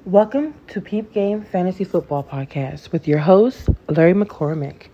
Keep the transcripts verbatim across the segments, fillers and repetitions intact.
Welcome to Peep Game Fantasy Football Podcast with your host, Larry McCormick.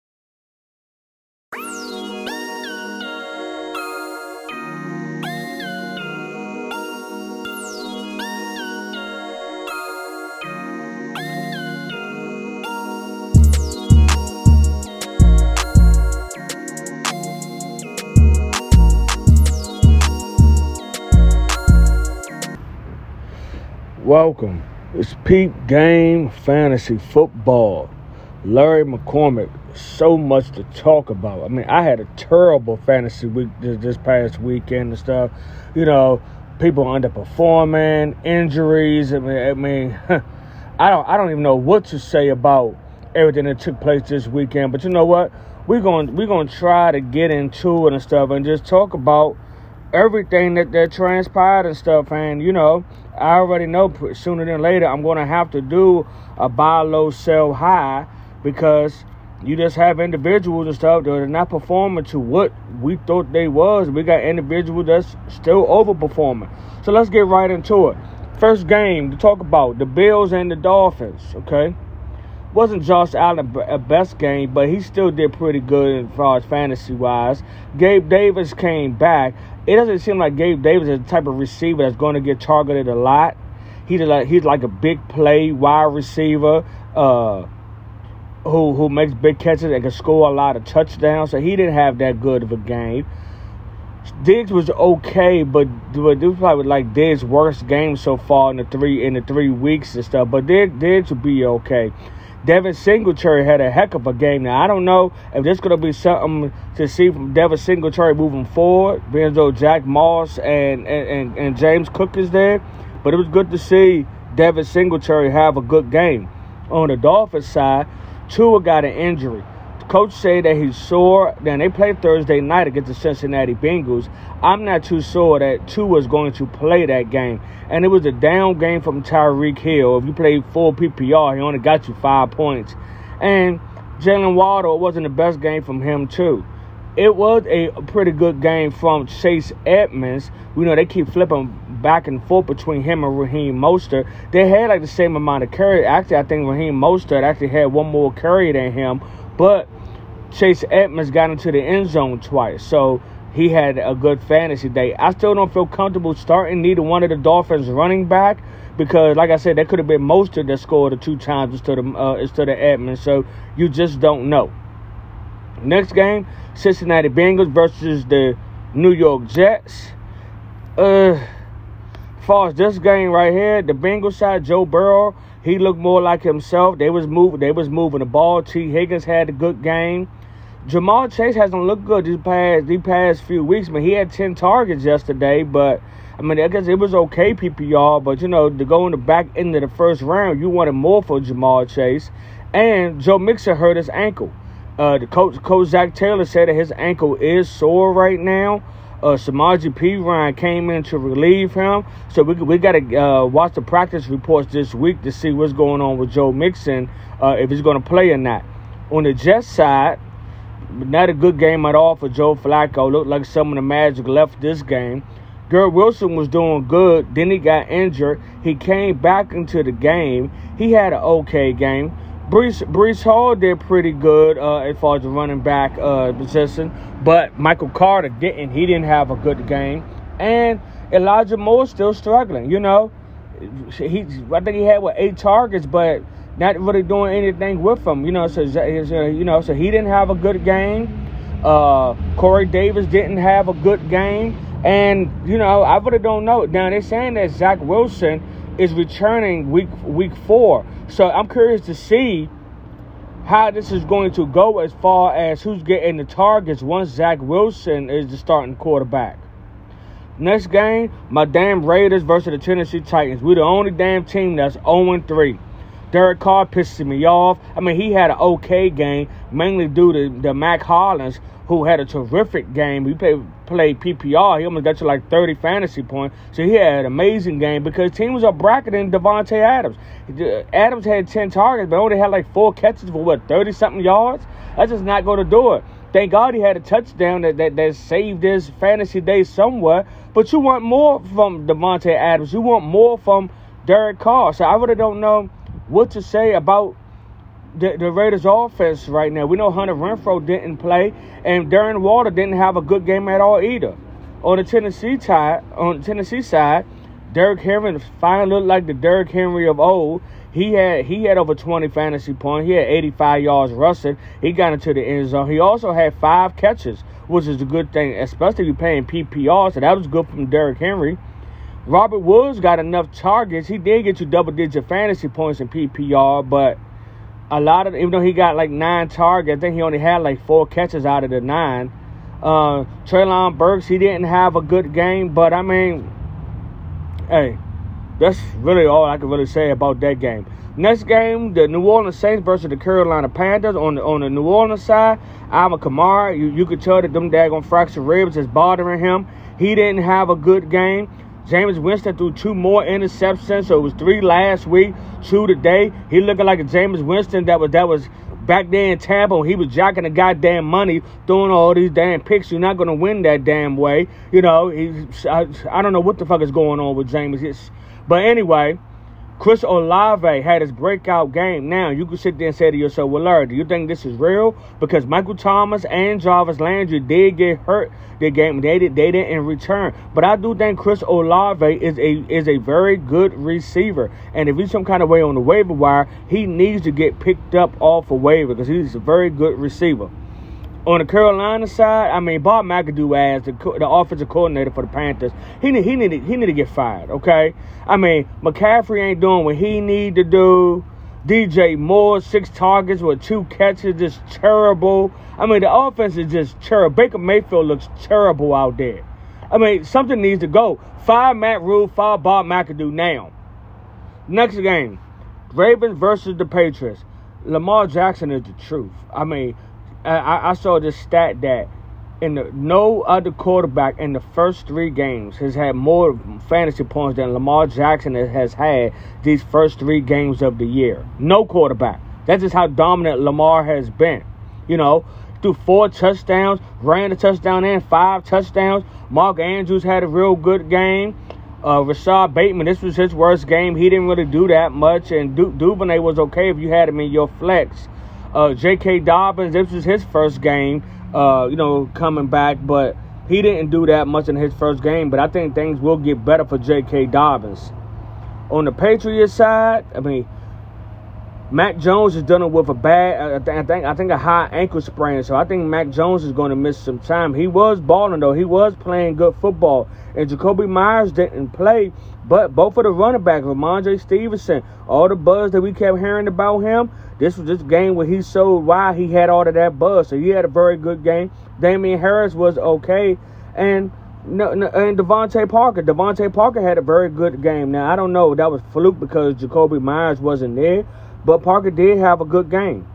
Welcome. It's Peep Game Fantasy Football. Larry McCormick. So much to talk about. I mean, I had a terrible fantasy week this, this past weekend and stuff. You know, people underperforming, injuries. I mean, I mean, I don't, I don't even know what to say about everything that took place this weekend. But you know what? We're going, we're going to try to get into it and stuff and just talk about everything that, that transpired and stuff. And, you know, I already know sooner than later I'm going to have to do a buy low, sell high, because you just have individuals and stuff that are not performing to what we thought they was. We got individuals that's still overperforming. So let's get right into it. First game to talk about, the Bills and the Dolphins, okay? Wasn't Josh Allen a best game, but he still did pretty good as far as fantasy-wise. Gabe Davis came back. It doesn't seem like Gabe Davis is the type of receiver that's going to get targeted a lot. He's like he's like a big play wide receiver uh, who who makes big catches and can score a lot of touchdowns. So he didn't have that good of a game. Diggs was okay, but this was probably like Diggs' worst game so far in the three in the three weeks and stuff. But Diggs, Diggs would be okay. Devin Singletary had a heck of a game. Now, I don't know if there's going to be something to see from Devin Singletary moving forward, being as though Jack Moss and, and, and James Cook is there. But it was good to see Devin Singletary have a good game. On the Dolphins side, Tua got an injury. The coach said that he's sore. Then they played Thursday night against the Cincinnati Bengals. I'm not too sure that Tua is going to play that game. And it was a down game from Tyreek Hill. If you played full P P R, he only got you five points. And Jalen Waddle, it wasn't the best game from him, too. It was a pretty good game from Chase Edmonds. You know, they keep flipping back and forth between him and Raheem Mostert. They had like the same amount of carry. Actually, I think Raheem Mostert actually had one more carry than him. But Chase Edmonds got into the end zone twice. So he had a good fantasy day. I still don't feel comfortable starting neither one of the Dolphins running back because, like I said, that could have been Mostert that scored the two times instead of, uh, instead of Edmonds. So you just don't know. Next game, Cincinnati Bengals versus the New York Jets. Uh, as far as this game right here, the Bengals side, Joe Burrow, he looked more like himself. They was moving, they was moving the ball. T. Higgins had a good game. Jamal Chase hasn't looked good these past these past few weeks. I mean, he had ten targets yesterday, but I mean, I guess it was okay P P R. But you know, to go in the back end of the first round, you wanted more for Jamal Chase. And Joe Mixon hurt his ankle. Uh, the coach, Coach Zach Taylor, said that his ankle is sore right now. Uh, Samaje Perine came in to relieve him. So we we got to uh, watch the practice reports this week to see what's going on with Joe Mixon, uh, if he's going to play or not. On the Jets side, not a good game at all for Joe Flacco. Looked like some of the magic left this game. Garrett Wilson was doing good. Then he got injured. He came back into the game. He had an okay game. Breece, Breece Hall did pretty good uh, as far as the running back uh, position. But Michael Carter didn't. He didn't have a good game. And Elijah Moore still struggling. You know, he I think he had, what, eight targets, but not really doing anything with him, you know. So you know, so he didn't have a good game. Uh, Corey Davis didn't have a good game, and you know, I really don't know. Now they're saying that Zach Wilson is returning week week four, so I'm curious to see how this is going to go as far as who's getting the targets once Zach Wilson is the starting quarterback. Next game, my damn Raiders versus the Tennessee Titans. We're the only damn team that's oh and three. Derek Carr pissed me off. I mean, he had an okay game, mainly due to the Mac Hollins, who had a terrific game. He played, played P P R. He almost got to like thirty fantasy points. So he had an amazing game because teams are bracketing Devontae Adams. Adams had ten targets, but only had like four catches for, what, thirty-something yards? That's just not going to do it. Thank God he had a touchdown that, that, that saved his fantasy day somewhat. But you want more from Devontae Adams. You want more from Derek Carr. So I really don't know what to say about the, the Raiders offense right now. We know Hunter Renfrow didn't play, and Darren Waller didn't have a good game at all either. On the Tennessee side, on the Tennessee side, Derrick Henry finally looked like the Derrick Henry of old. He had he had over twenty fantasy points. He had eighty-five yards rushing. He got into the end zone. He also had five catches, which is a good thing, especially if you're playing P P R. So that was good from Derrick Henry. Robert Woods got enough targets. He did get you double-digit fantasy points in P P R, but a lot of, even though he got like nine targets, I think he only had like four catches out of the nine. Uh, Treylon Burks, he didn't have a good game, but I mean, hey, that's really all I can really say about that game. Next game, the New Orleans Saints versus the Carolina Panthers. On the on the New Orleans side, Alvin Kamara, you, you could tell that them daggone fractured ribs is bothering him. He didn't have a good game. Jameis Winston threw two more interceptions, so it was three last week, two today. He looking like a Jameis Winston that was that was back there in Tampa when he was jacking the goddamn money, throwing all these damn picks. You're not going to win that damn way. You know, he, I, I don't know what the fuck is going on with Jameis. It's, but anyway, Chris Olave had his breakout game. Now, you can sit there and say to yourself, well, Larry, do you think this is real? Because Michael Thomas and Jarvis Landry did get hurt the game. They, did, they didn't return. But I do think Chris Olave is a is a very good receiver. And if he's some kind of way on the waiver wire, he needs to get picked up off a waiver because he's a very good receiver. On the Carolina side, I mean, Bob McAdoo as the, the offensive coordinator for the Panthers, he need, he need he need to get fired, okay? I mean, McCaffrey ain't doing what he need to do. D J Moore, six targets with two catches, just terrible. I mean, the offense is just terrible. Baker Mayfield looks terrible out there. I mean, something needs to go. Fire Matt Rule, fire Bob McAdoo now. Next game, Ravens versus the Patriots. Lamar Jackson is the truth. I mean, I, I saw this stat that in the, no other quarterback in the first three games has had more fantasy points than Lamar Jackson has had these first three games of the year. No quarterback. That's just how dominant Lamar has been. You know, threw four touchdowns, ran a touchdown and five touchdowns. Mark Andrews had a real good game. Uh, Rashad Bateman, this was his worst game. He didn't really do that much. And du- Duvernay was okay if you had him in your flex. Uh, J K. Dobbins, this was his first game, uh, you know, coming back, but he didn't do that much in his first game. But I think things will get better for J K. Dobbins. On the Patriots side, I mean, Mac Jones is dealing with a bad, I think, I think a high ankle sprain. So I think Mac Jones is going to miss some time. He was balling though. He was playing good football, and Jacoby Myers didn't play. But both of the running backs, Ramondre Stevenson, all the buzz that we kept hearing about him. This was this game where he showed why he had all of that buzz. So he had a very good game. Damian Harris was okay. And no, no, and Devontae Parker. Devontae Parker had a very good game. Now, I don't know. That was fluke because Jacoby Myers wasn't there. But Parker did have a good game.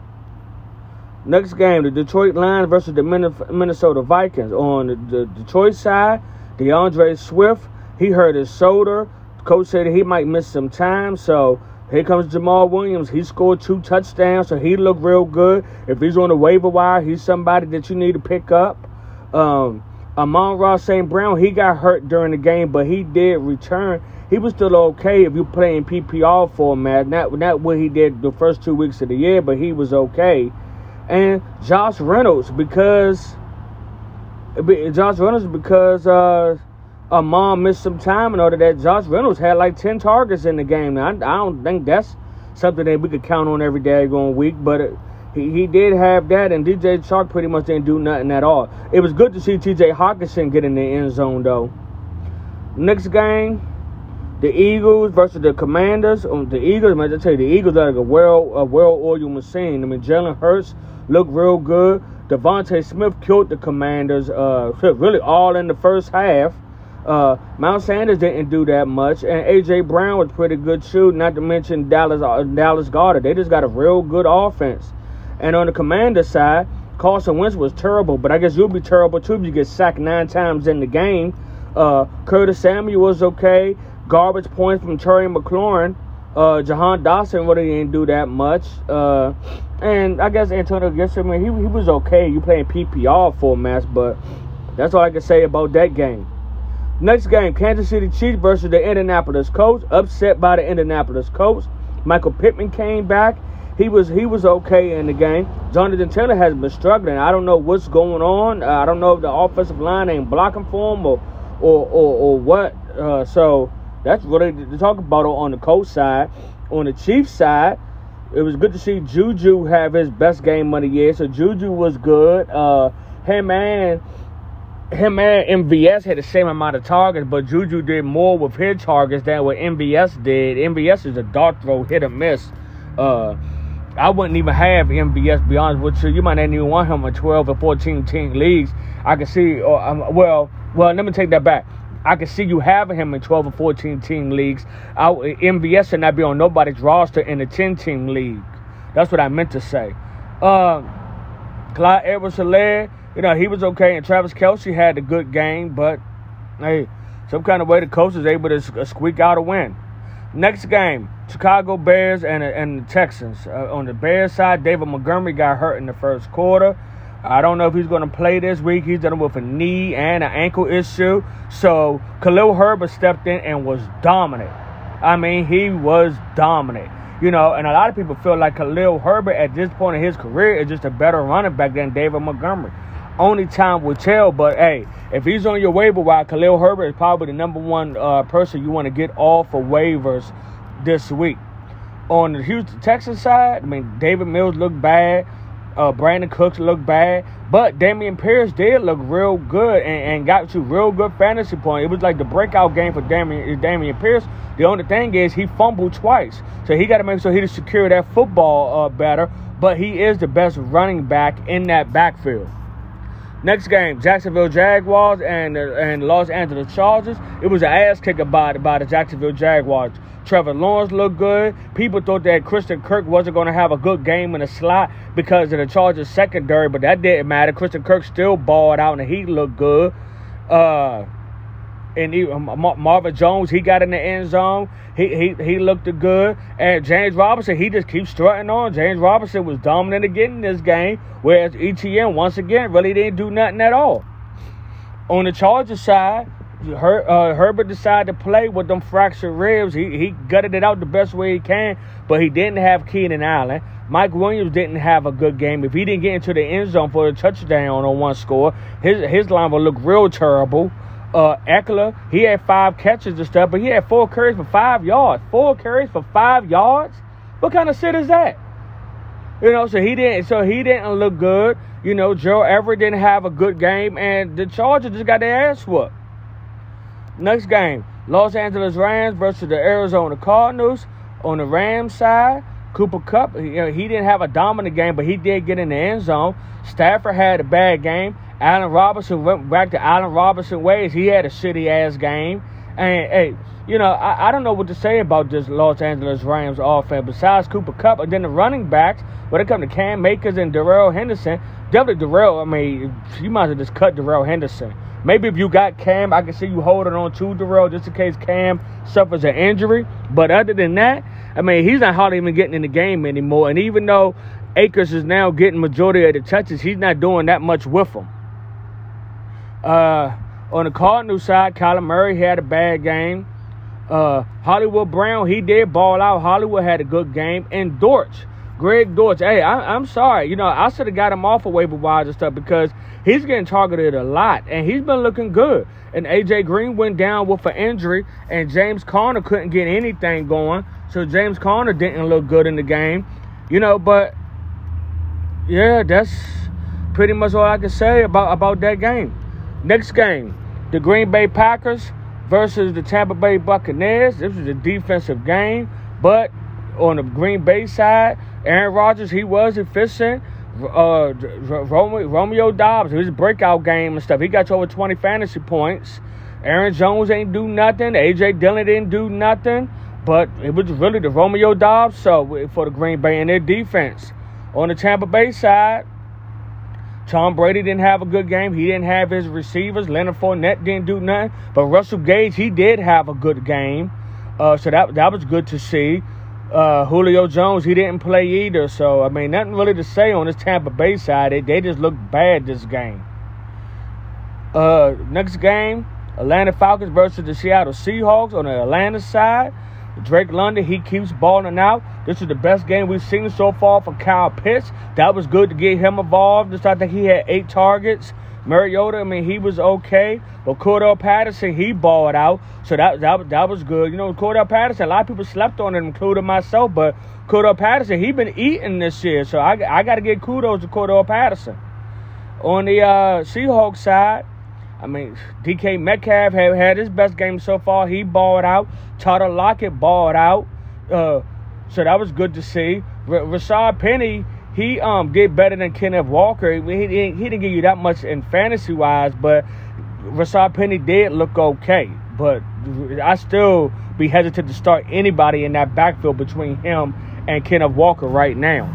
Next game, the Detroit Lions versus the Minnesota Vikings. On the, the Detroit side, DeAndre Swift, he hurt his shoulder. Coach said he might miss some time. So here comes Jamal Williams. He scored two touchdowns, so he looked real good. If he's on the waiver wire, he's somebody that you need to pick up. Um, Amon-Ra Saint Brown, he got hurt during the game, but he did return. He was still okay if you play in P P R format. Not, not what he did the first two weeks of the year, but he was okay. And Josh Reynolds, because Josh Reynolds because uh, Amon missed some time and all of that. Josh Reynolds had like ten targets in the game. Now, I, I don't think that's something that we could count on every day going week, but it, he, he did have that, and D J Chark pretty much didn't do nothing at all. It was good to see T J Hawkinson get in the end zone, though. Next game, the Eagles versus the Commanders. Um, the Eagles, man, I tell you, the Eagles are like a well, a well-oiled machine. I mean, Jalen Hurts looked real good. Devontae Smith killed the Commanders, uh, really all in the first half. Uh, Mount Sanders didn't do that much, and A J Brown was pretty good too. Not to mention Dallas, uh, Dallas Goedert. They just got a real good offense. And on the Commander side, Carson Wentz was terrible, but I guess you'll be terrible too if you get sacked nine times in the game. Uh, Curtis Samuel was okay. Garbage points from Terry McLaurin. Uh, Jahan Dawson really didn't do that much. Uh, and I guess Antonio Gibson, I mean, he, he was okay. You playing P P R formats, but that's all I can say about that game. Next game, Kansas City Chiefs versus the Indianapolis Colts. Upset by the Indianapolis Colts. Michael Pittman came back. He was he was okay in the game. Jonathan Taylor has been struggling. I don't know what's going on. Uh, I don't know if the offensive line ain't blocking for him or or or, or what. Uh, so that's what they talk about on the Colts side. On the Chiefs side, it was good to see Juju have his best game of the year. So Juju was good. Uh, him and him and M V S had the same amount of targets, but Juju did more with his targets than what M V S did. M V S is a dart throw, hit or miss. Uh, I wouldn't even have M V S, to be honest with you. You might not even want him in twelve or fourteen team leagues. I can see, or, um, well, well, let me take that back. I can see you having him in twelve or fourteen team leagues. I, M V S should not be on nobody's roster in a ten team league. That's what I meant to say. Uh, Clyde Edwards-Helaire, you know, he was okay. And Travis Kelce had a good game, but, hey, some kind of way the coach was able to squeak out a win. Next game, Chicago Bears and, and the Texans. Uh, on the Bears side, David Montgomery got hurt in the first quarter. I don't know if he's going to play this week. He's dealing with a knee and an ankle issue. So Khalil Herbert stepped in and was dominant. I mean, he was dominant. You know, and a lot of people feel like Khalil Herbert at this point in his career is just a better running back than David Montgomery. Only time will tell, but hey, if he's on your waiver wire, Khalil Herbert is probably the number one uh, person you want to get off for waivers this week. On the Houston Texans side, I mean, David Mills looked bad. Uh, Brandon Cooks looked bad. But Damian Pierce did look real good and, and got you real good fantasy points. It was like the breakout game for Damian, Damian Pierce. The only thing is he fumbled twice. So he got to make sure he secure that football uh, better. But he is the best running back in that backfield. Next game, Jacksonville Jaguars and uh, and Los Angeles Chargers. It was an ass kicker by, by the Jacksonville Jaguars. Trevor Lawrence looked good. People thought that Christian Kirk wasn't going to have a good game in the slot because of the Chargers secondary, but that didn't matter. Christian Kirk still balled out and he looked good. Uh, and he, Marvin Jones, he got in the end zone. He he he looked good. And James Robinson, he just keeps strutting on. James Robinson was dominant again in this game, whereas E T N, once again, really didn't do nothing at all. On the Chargers side, Her, uh, Herbert decided to play with them fractured ribs. He he gutted it out the best way he can, but he didn't have Keenan Allen. Mike Williams didn't have a good game. If he didn't get into the end zone for a touchdown on one score, his his line will look real terrible. Uh, Eckler, he had five catches and stuff, but he had four carries for five yards. Four carries for five yards? What kind of shit is that? You know, so he didn't. So he didn't look good. You know, Joe Everett didn't have a good game, and the Chargers just got their ass whooped. Next game, Los Angeles Rams versus the Arizona Cardinals. On the Rams side, Cooper Kupp, you know, he didn't have a dominant game, but he did get in the end zone. Stafford had a bad game. Allen Robinson went back to Allen Robinson ways. He had a shitty-ass game. And, hey, you know, I, I don't know what to say about this Los Angeles Rams offense besides Cooper Kupp. And then the running backs, when it comes to Cam Akers and Darrell Henderson, definitely Darrell, I mean, you might as well just cut Darrell Henderson. Maybe if you got Cam, I can see you holding on to Darrell just in case Cam suffers an injury. But other than that, I mean, he's not hardly even getting in the game anymore. And even though Akers is now getting majority of the touches, he's not doing that much with them. Uh, on the Cardinals side, Kyler Murray had a bad game. Uh, Hollywood Brown, he did ball out. Hollywood had a good game. And Dortch, Greg Dortch, hey, I, I'm sorry. You know, I should have got him off of waiver wires and stuff because he's getting targeted a lot, and he's been looking good. And A J Green went down with an injury, and James Conner couldn't get anything going. So James Conner didn't look good in the game. You know, but, yeah, that's pretty much all I can say about, about that game. Next game, the Green Bay Packers versus the Tampa Bay Buccaneers. This was a defensive game, but on the Green Bay side, Aaron Rodgers, he was efficient. Uh, Romeo, Romeo Dobbs, his breakout game and stuff, he got you over twenty fantasy points. Aaron Jones ain't do nothing. A J Dillon didn't do nothing. But it was really the Romeo Dobbs show for the Green Bay and their defense. On the Tampa Bay side, Tom Brady didn't have a good game. He didn't have his receivers. Leonard Fournette didn't do nothing. But Russell Gage, he did have a good game. Uh, so that that was good to see. Uh, Julio Jones, he didn't play either. So, I mean, nothing really to say on this Tampa Bay side. They, they just looked bad this game. Uh, next game, Atlanta Falcons versus the Seattle Seahawks on the Atlanta side. Drake London, he keeps balling out. This is the best game we've seen so far for Kyle Pitts. That was good to get him involved. Just I think he had eight targets. Mariota, I mean, he was okay. But Cordell Patterson, he balled out. So that, that, that was good. You know, Cordell Patterson, a lot of people slept on him, including myself. But Cordell Patterson, he been eating this year. So I, I got to give kudos to Cordell Patterson. On the uh, Seahawks side, I mean, D K Metcalf had, had his best game so far. He balled out. Tyler Lockett balled out. Uh, so that was good to see. R- Rashad Penny, he um did better than Kenneth Walker. He, he, didn't, he didn't give you that much in fantasy-wise, but Rashad Penny did look okay. But I still be hesitant to start anybody in that backfield between him and Kenneth Walker right now.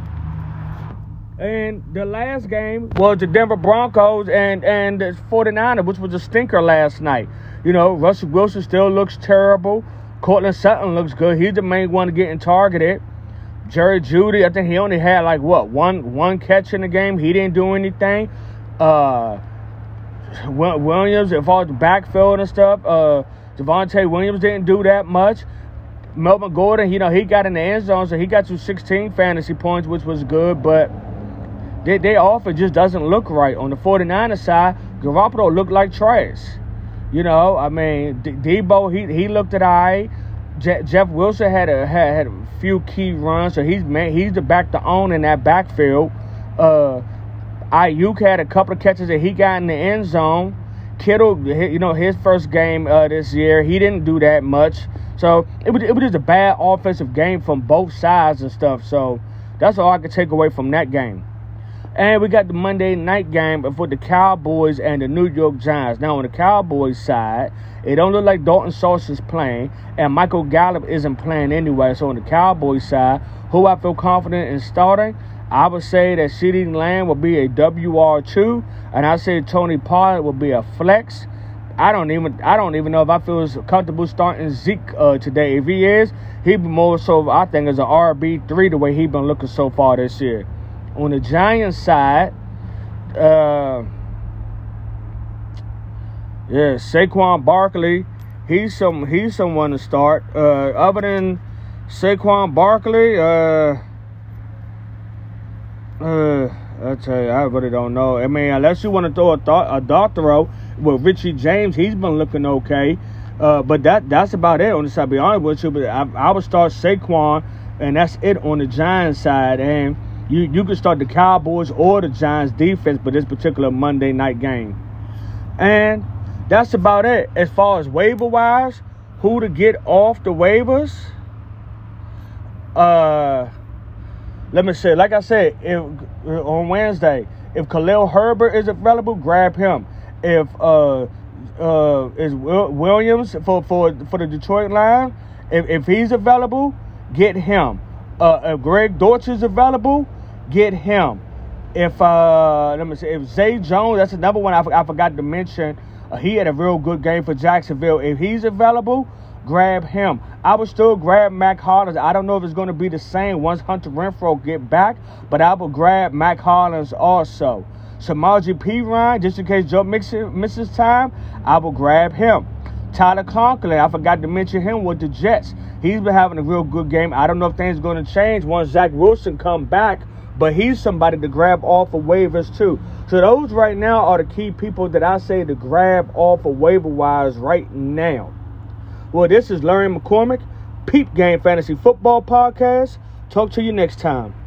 And the last game was the Denver Broncos and, and the 49ers, which was a stinker last night. You know, Russell Wilson still looks terrible. Cortland Sutton looks good. He's the main one getting targeted. Jerry Jeudy, I think he only had like, what, one one catch in the game. He didn't do anything. Uh, Williams, as far as the backfield and stuff, uh, Javonte Williams didn't do that much. Melvin Gordon, you know, he got in the end zone, so he got to sixteen fantasy points, which was good, but Their, their offense just doesn't look right. On the 49ers side, Garoppolo looked like trash. You know, I mean, D- Debo, he he looked at I. Je- Jeff Wilson had a had, had a few key runs, so he's man, he's the back to own in that backfield. Uh, Ayuk had a couple of catches that he got in the end zone. Kittle, you know, his first game uh, this year, he didn't do that much. So it was it was just a bad offensive game from both sides and stuff. So that's all I could take away from that game. And we got the Monday night game for the Cowboys and the New York Giants. Now, on the Cowboys side, it don't look like Dalton Schultz is playing, and Michael Gallup isn't playing anyway. So, on the Cowboys side, who I feel confident in starting, I would say that CeeDee Lamb will be a W R two, and I say Tony Pollard will be a flex. I don't even I don't even know if I feel comfortable starting Zeke uh, today. If he is, he'd be more so, I think, as an R B three the way he's been looking so far this year. On the Giants side, uh, yeah, Saquon Barkley, he's some he's someone to start. Uh, other than Saquon Barkley, uh, uh, I tell you, I really don't know. I mean, unless you want to throw a, th- a dart throw with Richie James, he's been looking okay. Uh, but that that's about it on the side. To be honest with you, but I, I would start Saquon, and that's it on the Giants side. And You you could start the Cowboys or the Giants defense for this particular Monday night game. And that's about it. As far as waiver-wise, who to get off the waivers, uh, let me say, like I said, if on Wednesday, if Khalil Herbert is available, grab him. If uh uh is Williams for, for, for the Detroit line, if, if he's available, get him. Uh, if Greg Dortch is available, get him. If uh, let me see, if Zay Jones, that's another one I, I forgot to mention. Uh, he had a real good game for Jacksonville. If he's available, grab him. I would still grab Mac Hollins. I don't know if it's going to be the same once Hunter Renfrow get back, but I will grab Mac Hollins also. Samaje Perine, just in case Joe Mixon misses time, I will grab him. Tyler Conklin, I forgot to mention him with the Jets. He's been having a real good game. I don't know if things are going to change once Zach Wilson come back, but he's somebody to grab off of waivers too. So those right now are the key people that I say to grab off of waiver-wise right now. Well, this is Larry McCormick, Peep Game Fantasy Football Podcast. Talk to you next time.